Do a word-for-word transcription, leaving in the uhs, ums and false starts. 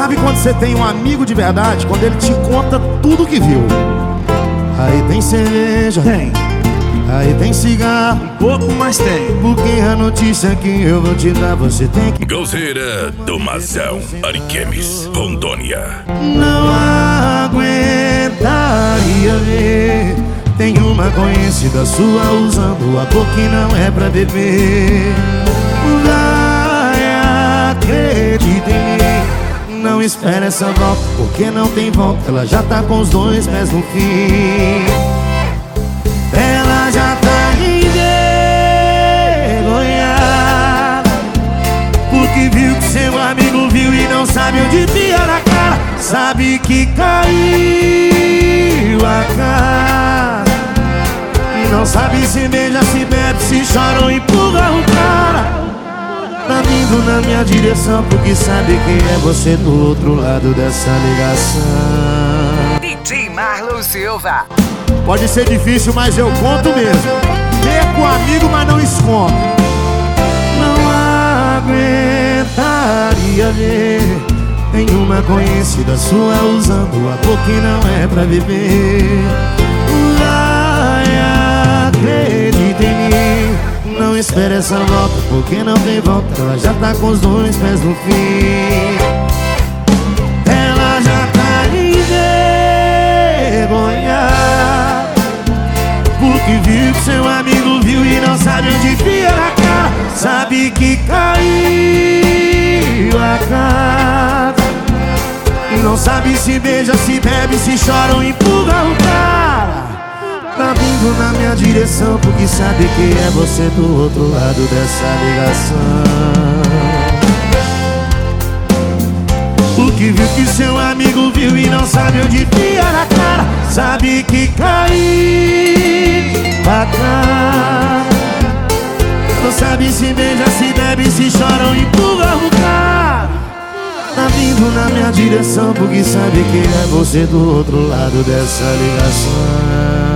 Sabe quando você tem um amigo de verdade? Quando ele te conta tudo que viu. Aí tem cerveja, Tem. aí tem cigarro, Um pouco, mas tem. porque a notícia que eu vou te dar você tem que... Gozeira do Mazão, Ariquemes, Rondônia. Não aguentaria ver. Tem uma conhecida sua usando a cor que não é pra beber. Vai, acredita em mim. Não espera essa volta, porque não tem volta. Ela já tá com os dois pés no fim. Ela já tá envergonhada, porque viu que seu amigo viu e não sabe onde enfia na cara. Sabe que caiu a cara e não sabe se beija, se bebe, se chora ou empurra o cara. Tá vindo na minha direção porque sabe quem é você do outro lado dessa ligação. D J Marlon Silva. Pode ser difícil, mas eu conto mesmo. Perco o amigo, mas não escondo. Não aguentaria ver. Tem uma conhecida sua usando a cor que não é pra beber. Vai, acredita em mim. Não espera essa volta, porque não tem volta. Ela já tá com os dois pés no fim. Ela já tá envergonhada, porque viu que seu amigo viu e não sabe onde enfia na cara. Sabe que caiu a casa e não sabe se beija, se bebe, se chora ou empurra o cara. Tá vindo na minha direção porque sabe que é você do outro lado dessa ligação. Porque viu que seu amigo viu e não sabe onde enfia na cara. Sabe que caiu a cara. Não sabe se beija, se bebe, se chora ou empurra o cara. Tá vindo na minha direção porque sabe que é você do outro lado dessa ligação.